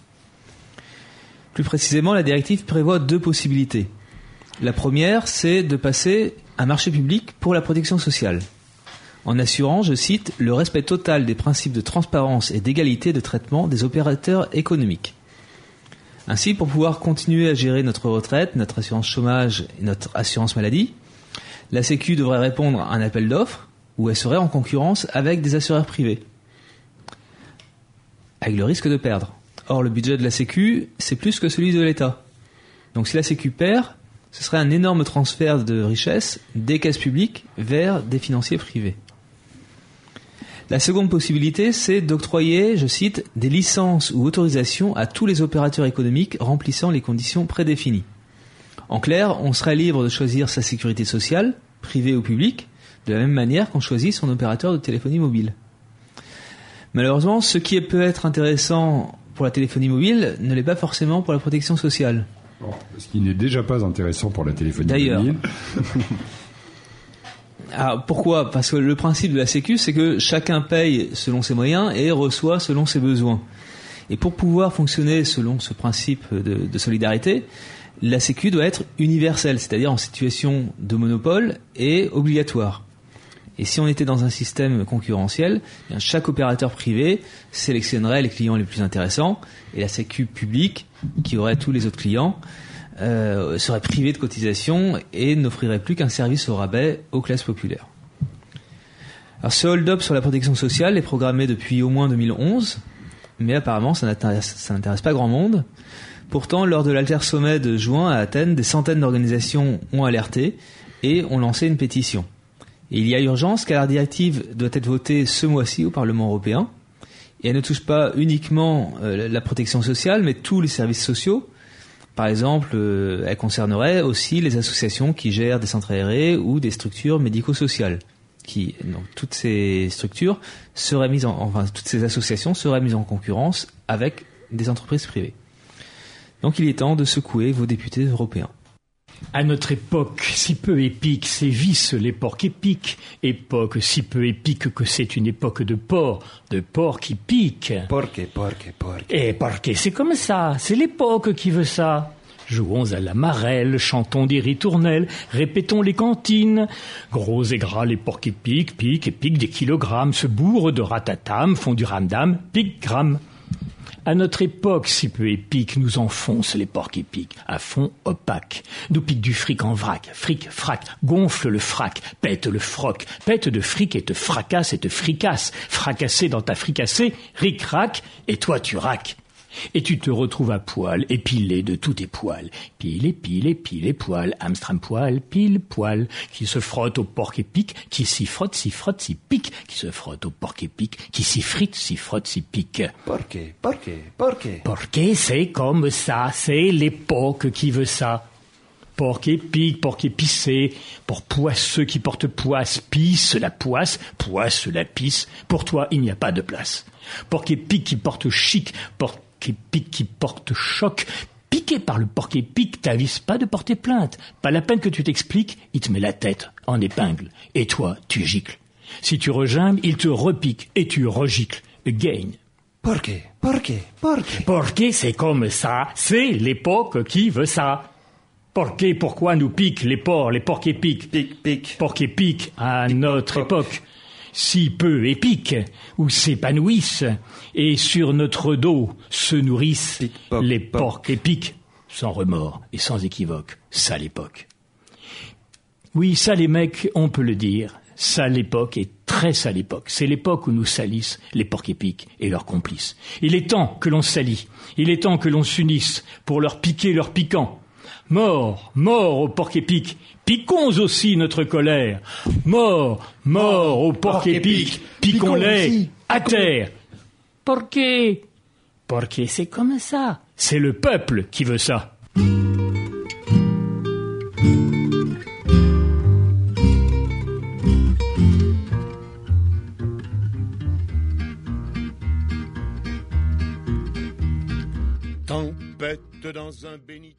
Plus précisément, la directive prévoit deux possibilités. La première, c'est de passer un marché public pour la protection sociale, en assurant, je cite, le respect total des principes de transparence et d'égalité de traitement des opérateurs économiques. Ainsi, pour pouvoir continuer à gérer notre retraite, notre assurance chômage et notre assurance maladie, la Sécu devrait répondre à un appel d'offres où elle serait en concurrence avec des assureurs privés, avec le risque de perdre. Or, le budget de la Sécu, c'est plus que celui de l'État. Donc si la Sécu perd, ce serait un énorme transfert de richesses des caisses publiques vers des financiers privés. La seconde possibilité, c'est d'octroyer, je cite, des licences ou autorisations à tous les opérateurs économiques remplissant les conditions prédéfinies. En clair, on serait libre de choisir sa sécurité sociale, privée ou publique, de la même manière qu'on choisit son opérateur de téléphonie mobile. Malheureusement, ce qui peut être intéressant pour la téléphonie mobile ne l'est pas forcément pour la protection sociale. Bon, ce qui n'est déjà pas intéressant pour la téléphonie D'ailleurs. mobile. Alors, pourquoi ? Parce que le principe de la Sécu, c'est que chacun paye selon ses moyens et reçoit selon ses besoins. Et pour pouvoir fonctionner selon ce principe de, de solidarité, la Sécu doit être universelle, c'est-à-dire en situation de monopole et obligatoire. Et si on était dans un système concurrentiel, eh bien, chaque opérateur privé sélectionnerait les clients les plus intéressants et la sécu publique, qui aurait tous les autres clients, euh, serait privée de cotisation et n'offrirait plus qu'un service au rabais aux classes populaires. Alors ce hold-up sur la protection sociale est programmé depuis au moins deux mille onze, mais apparemment ça n'intéresse, ça n'intéresse pas grand monde. Pourtant, lors de l'Alter Sommet de juin à Athènes, des centaines d'organisations ont alerté et ont lancé une pétition. Et il y a urgence car la directive doit être votée ce mois-ci au Parlement européen. Et elle ne touche pas uniquement euh, la protection sociale, mais tous les services sociaux. Par exemple, euh, elle concernerait aussi les associations qui gèrent des centres aérés ou des structures médico-sociales. Qui, donc, toutes ces structures seraient mises en, enfin, toutes ces associations seraient mises en concurrence avec des entreprises privées. Donc, il est temps de secouer vos députés européens. À notre époque, si peu épique, sévissent les porcs épiques. Époque si peu épique que c'est une époque de porcs, de porcs qui piquent. Porqué, porqué, porqué. Et porqué, c'est comme ça, c'est l'époque qui veut ça. Jouons à la marelle, chantons des ritournelles, répétons les cantines. Gros et gras, les porcs épiques, piquent et piquent des kilogrammes, se bourrent de ratatam, font du ramdam, pique-gramme. À notre époque, si peu épique, nous enfonce les porcs épiques, à fond opaque. Nous pique du fric en vrac, fric, frac, gonfle le frac, pète le froc, pète de fric et te fracasse et te fricasse, fracassé dans ta fricassée, ric-rac, et toi tu raques. Et tu te retrouves à poil, épilé de tous tes poils. Pile et pile et pile et poil, hamstram poil, pile poil, qui se frotte au porc épique, qui s'y frotte, s'y frotte, s'y pique, qui se frotte au porc épique, qui s'y frite, s'y frotte, s'y pique. Porqué, porqué, porqué. Porqué, c'est comme ça, c'est l'époque qui veut ça. Porc épique, porc épicé, pour poisseux qui portent poisse, pisse la poisse, poisse la pisse, pour toi il n'y a pas de place. Porc épique qui porte chic, porc épique qui porte choc, piqué par le porc épique, t'avises pas de porter plainte. Pas la peine que tu t'expliques, il te met la tête en épingle, et toi tu gicles. Si tu regimbes, il te repique, et tu regicles. Again. Porqué, porqué, porqué. Porqué, c'est comme ça, c'est l'époque qui veut ça. Porqué, pourquoi nous piquent les porcs, les porcs épiques? Pique, pique. Porc épique à Pique, notre porc. époque. Si peu épiques, où s'épanouissent, et sur notre dos se nourrissent Pique, porc, les porc. porcs épiques, sans remords et sans équivoque, sale époque. Oui, ça les mecs, on peut le dire, sale époque et très sale époque. C'est l'époque où nous salissent les porcs épiques et leurs complices. Il est temps que l'on salit, il est temps que l'on s'unisse pour leur piquer leur piquant. Mort, mort aux porcs épiques, piquons aussi notre colère. Mort, mort aux porcs épiques, piquons-les à terre. Porqué, porqué, c'est comme ça. C'est le peuple qui veut ça. Tempête dans un béni.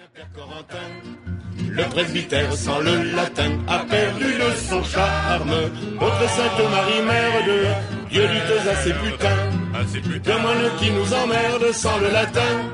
Le presbytère sans le latin a perdu de son charme. Notre Sainte Marie, mère de Dieu, lutte à ces putains, à ces putains de moines qui nous emmerdent sans le latin.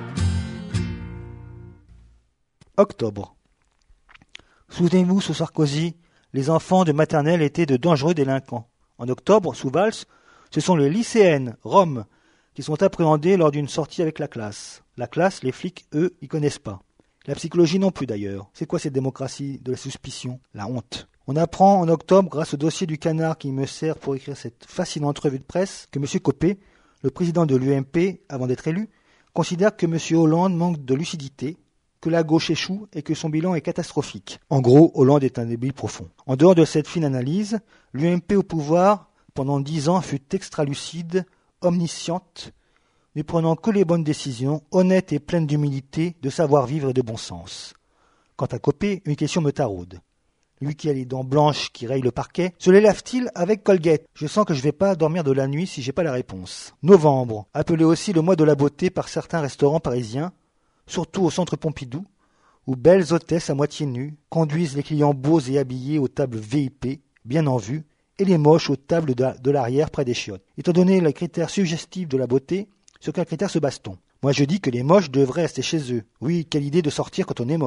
Octobre. Souvenez-vous, sous Sarkozy, les enfants de maternelle étaient de dangereux délinquants. En octobre, sous Valls, ce sont les lycéennes, Roms, qui sont appréhendées lors d'une sortie avec la classe. La classe, les flics, eux, y connaissent pas. La psychologie non plus d'ailleurs. C'est quoi cette démocratie de la suspicion? La honte. On apprend en octobre, grâce au dossier du Canard qui me sert pour écrire cette fascinante revue de presse, que M. Copé, le président de l'U M P, avant d'être élu, considère que M. Hollande manque de lucidité, que la gauche échoue et que son bilan est catastrophique. En gros, Hollande est un débile profond. En dehors de cette fine analyse, l'U M P au pouvoir, pendant dix ans, fut extra-lucide, omnisciente, ne prenant que les bonnes décisions, honnête et pleine d'humilité, de savoir-vivre et de bon sens. Quant à Copé, une question me taraude. Lui qui a les dents blanches qui rayent le parquet, se les lave-t-il avec Colgate? Je sens que je vais pas dormir de la nuit si j'ai pas la réponse. Novembre, appelé aussi le mois de la beauté par certains restaurants parisiens, surtout au centre Pompidou, où belles hôtesses à moitié nues conduisent les clients beaux et habillés aux tables V I P, bien en vue, et les moches aux tables de, de l'arrière près des chiottes. Étant donné les critères suggestifs de la beauté, sur quel critère se base-t-on? Moi je dis que les moches devraient rester chez eux. Oui, quelle idée de sortir quand on est moche.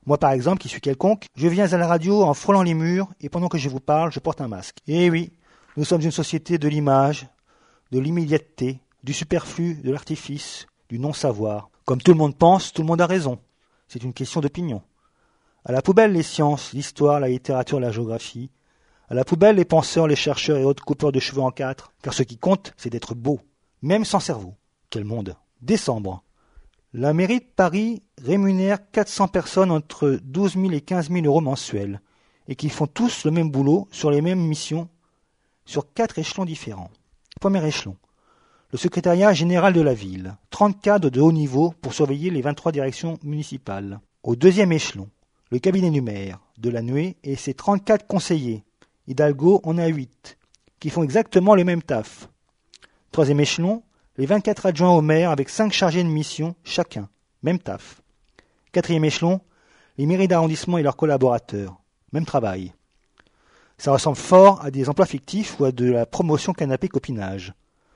Moi par exemple, qui suis quelconque, je viens à la radio en frôlant les murs et pendant que je vous parle, je porte un masque. Et oui, nous sommes une société de l'image, de l'immédiateté, du superflu, de l'artifice, du non-savoir. Comme tout le monde pense, tout le monde a raison. C'est une question d'opinion. À la poubelle les sciences, l'histoire, la littérature, la géographie. À la poubelle les penseurs, les chercheurs et autres coupeurs de cheveux en quatre. Car ce qui compte, c'est d'être beau, même sans cerveau. Quel monde. Décembre. La mairie de Paris rémunère quatre cents personnes entre douze mille et quinze mille euros mensuels et qui font tous le même boulot sur les mêmes missions sur quatre échelons différents. Premier échelon. Le secrétariat général de la ville. trente cadres de haut niveau pour surveiller les vingt-trois directions municipales. Au deuxième échelon. Le cabinet du maire de la Nuée et ses trente-quatre conseillers. Hidalgo en a huit qui font exactement le même taf. Troisième échelon. Les vingt-quatre adjoints au maire avec cinq chargés de mission chacun. Même taf. Quatrième échelon, les mairies d'arrondissement et leurs collaborateurs. Même travail. Ça ressemble fort à des emplois fictifs ou à de la promotion canapé-copinage.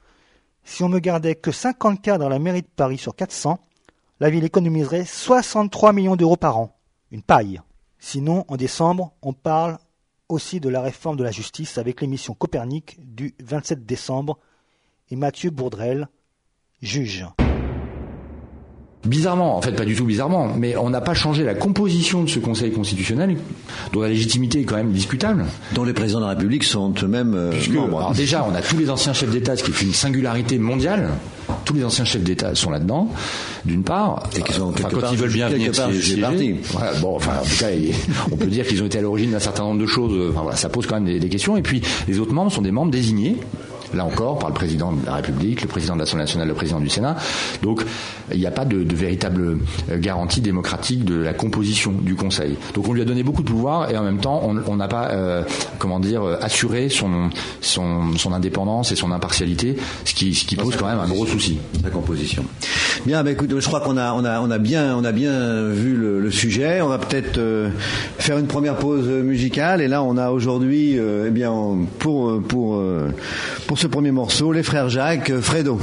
Si on me gardait que cinquante cadres dans la mairie de Paris sur quatre cents, la ville économiserait soixante-trois millions d'euros par an. Une paille. Sinon, en décembre, on parle aussi de la réforme de la justice avec l'émission Copernic du vingt-sept décembre et Mathieu Bourdrel, juge. Bizarrement, en fait pas du tout bizarrement, mais on n'a pas changé la composition de ce Conseil constitutionnel, dont la légitimité est quand même discutable. Dont les présidents de la République sont eux-mêmes euh, Puisque, membres. Alors déjà, on a tous les anciens chefs d'État, ce qui est une singularité mondiale. Tous les anciens chefs d'État sont là-dedans, d'une part. Et qui sont enfin, quelque quand part, ils veulent bien venir siéger. Voilà, bon, enfin, en tout cas, on peut dire qu'ils ont été à l'origine d'un certain nombre de choses. Enfin, voilà, ça pose quand même des, des questions. Et puis, les autres membres sont des membres désignés. Là encore, par le président de la République, le président de l'Assemblée nationale, le président du Sénat. Donc, il n'y a pas de, de véritable garantie démocratique de la composition du Conseil. Donc, on lui a donné beaucoup de pouvoir et en même temps, on n'a pas, euh, comment dire, assuré son, son, son indépendance et son impartialité, ce qui, ce qui pose quand même un gros souci. La composition. Bien, bah, écoute, je crois qu'on a, on a, on a bien, on a bien vu le, le sujet. On va peut-être euh, faire une première pause musicale. Et là, on a aujourd'hui, euh, eh bien, pour, pour, euh, pour ce premier morceau, les frères Jacques, Fredo.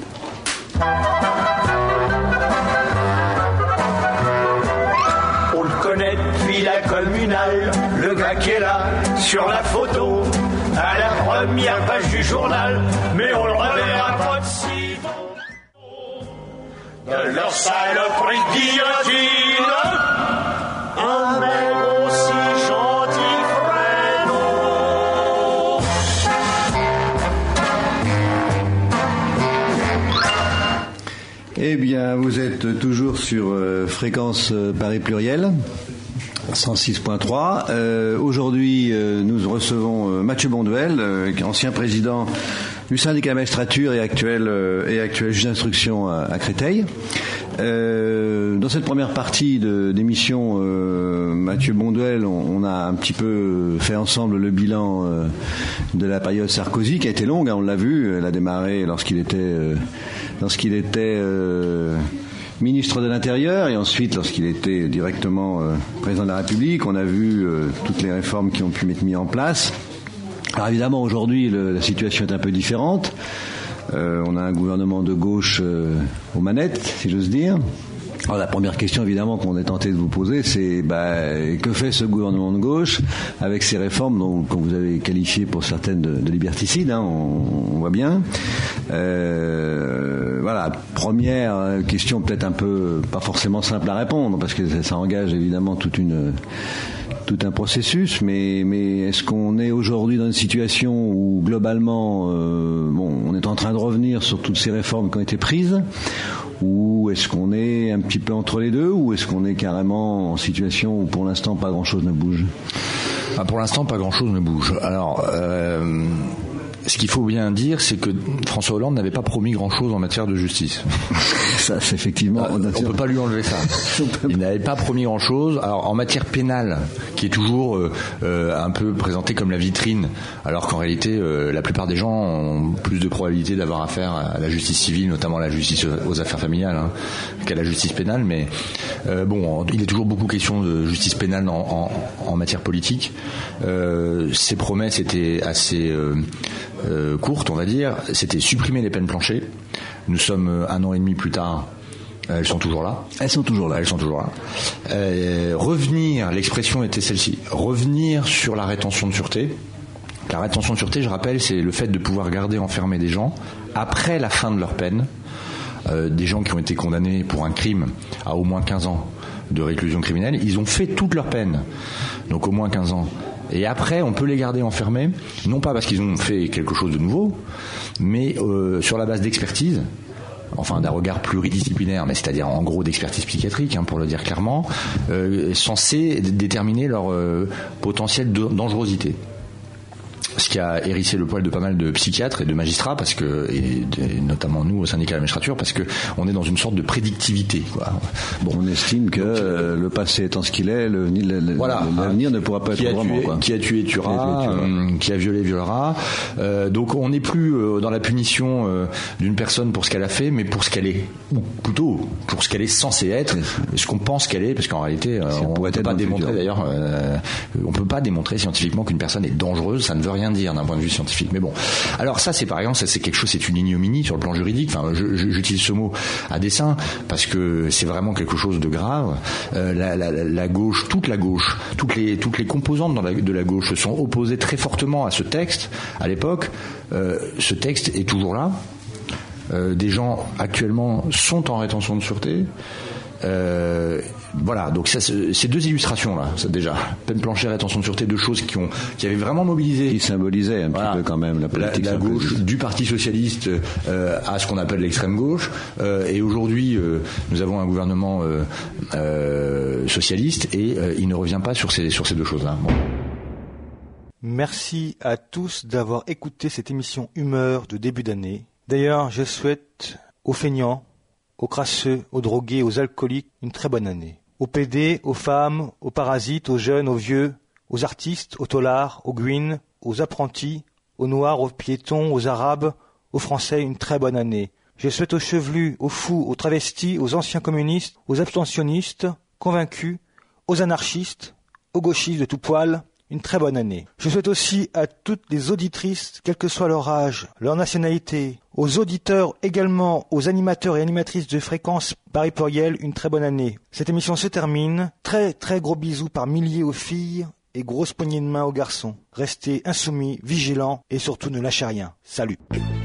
On le connaît depuis la communale, le gars qui est là sur la photo, à la première page du journal, mais on le reverra pas de si de leur saloperie de guillotine, un mec aussi gentil, Fredo. Eh bien, vous êtes toujours sur euh, Fréquence euh, Paris Pluriel, cent six point trois. Euh, aujourd'hui, euh, nous recevons euh, Mathieu Bonduel, euh, ancien président du syndicat magistrature et actuel, euh, et actuel juge d'instruction à, à Créteil. Euh, dans cette première partie de, d'émission, euh, Mathieu Bonduel, on, on a un petit peu fait ensemble le bilan euh, de la période Sarkozy, qui a été longue, hein, on l'a vu. Elle a démarré lorsqu'il était, euh, lorsqu'il était euh, ministre de l'Intérieur et ensuite lorsqu'il était directement euh, président de la République. On a vu euh, toutes les réformes qui ont pu être mises en place. Alors évidemment, aujourd'hui, le, la situation est un peu différente. Euh, on a un gouvernement de gauche euh, aux manettes, si j'ose dire. Alors la première question évidemment qu'on est tenté de vous poser, c'est bah, que fait ce gouvernement de gauche avec ces réformes dont, que vous avez qualifiées pour certaines de, de liberticides, hein, on, on voit bien. Euh, voilà, première question peut-être un peu pas forcément simple à répondre parce que ça, ça engage évidemment toute une tout un processus, mais, mais est-ce qu'on est aujourd'hui dans une situation où globalement euh, bon, on est en train de revenir sur toutes ces réformes qui ont été prises, ou est-ce qu'on est un petit peu entre les deux, ou est-ce qu'on est carrément en situation où pour l'instant pas grand-chose ne bouge? Ah, pour l'instant pas grand-chose ne bouge. Alors euh, ce qu'il faut bien dire, c'est que François Hollande n'avait pas promis grand-chose en matière de justice. Ça, c'est effectivement... On ne peut pas lui enlever ça. Il n'avait pas promis grand-chose. Alors, en matière pénale, qui est toujours euh, euh, un peu présentée comme la vitrine, alors qu'en réalité, euh, la plupart des gens ont plus de probabilité d'avoir affaire à la justice civile, notamment à la justice aux affaires familiales, hein, qu'à la justice pénale. Mais euh, bon, il est toujours beaucoup question de justice pénale en, en, en matière politique. Euh, ces promesses étaient assez... Euh, Euh, courte, on va dire, c'était supprimer les peines planchées. Nous sommes un an et demi plus tard. Elles sont toujours là. Elles sont toujours là. Elles sont toujours là. Euh, revenir, l'expression était celle-ci, revenir sur la rétention de sûreté. La rétention de sûreté, je rappelle, c'est le fait de pouvoir garder enfermés des gens après la fin de leur peine, euh, des gens qui ont été condamnés pour un crime à au moins quinze ans de réclusion criminelle. Ils ont fait toute leur peine, donc au moins quinze ans. Et après, on peut les garder enfermés, non pas parce qu'ils ont fait quelque chose de nouveau, mais euh, sur la base d'expertise, enfin d'un regard pluridisciplinaire, mais c'est-à-dire en gros d'expertise psychiatrique, hein, pour le dire clairement, euh, censé déterminer leur euh, potentielle dangerosité. Ce qui a hérissé le poil de pas mal de psychiatres et de magistrats, parce que, et, et notamment nous au syndicat de la magistrature, parce que on est dans une sorte de prédictivité, quoi. Bon, on estime que euh, le passé étant ce qu'il est, le, le, le, voilà, l'avenir ne pourra pas qui être a vraiment. Tué, Quoi. Qui a tué tuera, euh, qui a violé violera. Euh, donc on n'est plus euh, dans la punition euh, d'une personne pour ce qu'elle a fait, mais pour ce qu'elle est, ou plutôt pour ce qu'elle est censée être, ce qu'on pense qu'elle est, parce qu'en réalité, euh, on ne peut pas démontrer d'ailleurs, euh, on peut pas démontrer scientifiquement qu'une personne est dangereuse. Ça ne veut rien dire d'un point de vue scientifique. Mais bon, alors ça c'est par exemple, ça c'est quelque chose, c'est une ignominie sur le plan juridique. Enfin, je, je, j'utilise ce mot à dessein parce que c'est vraiment quelque chose de grave. Euh, la, la, la gauche, toute la gauche, toutes les toutes les composantes dans la, de la gauche se sont opposées très fortement à ce texte à l'époque. Euh, ce texte est toujours là. Euh, des gens actuellement sont en rétention de sûreté. Euh, voilà, donc ça, ces deux illustrations là, ça, déjà, peine planchère et rétention de sûreté, deux choses qui ont, qui avaient vraiment mobilisé, qui symbolisaient un voilà, petit peu quand même la politique, la, la gauche, du Parti socialiste euh, à ce qu'on appelle l'extrême gauche, euh, et aujourd'hui euh, nous avons un gouvernement euh, euh, socialiste et euh, il ne revient pas sur ces sur ces deux choses là. Bon. Merci à tous d'avoir écouté cette émission Humeur de début d'année. D'ailleurs, je souhaite aux feignants, aux crasseux, aux drogués, aux alcooliques, une très bonne année. Aux pédés, aux femmes, aux parasites, aux jeunes, aux vieux, aux artistes, aux taulards, aux guines, aux apprentis, aux noirs, aux piétons, aux arabes, aux français, une très bonne année. Je souhaite aux chevelus, aux fous, aux travestis, aux anciens communistes, aux abstentionnistes, convaincus, aux anarchistes, aux gauchistes de tout poil, une très bonne année. Je souhaite aussi à toutes les auditrices, quel que soit leur âge, leur nationalité, aux auditeurs également, aux animateurs et animatrices de fréquence Paris Pluriel, une très bonne année. Cette émission se termine. Très très gros bisous par milliers aux filles et grosses poignées de main aux garçons. Restez insoumis, vigilants et surtout ne lâchez rien. Salut.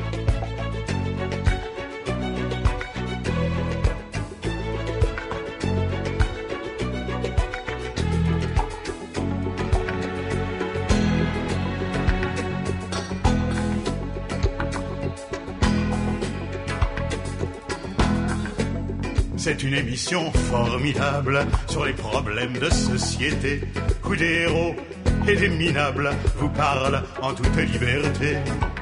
C'est une émission formidable sur les problèmes de société où des héros et des minables vous parlent en toute liberté.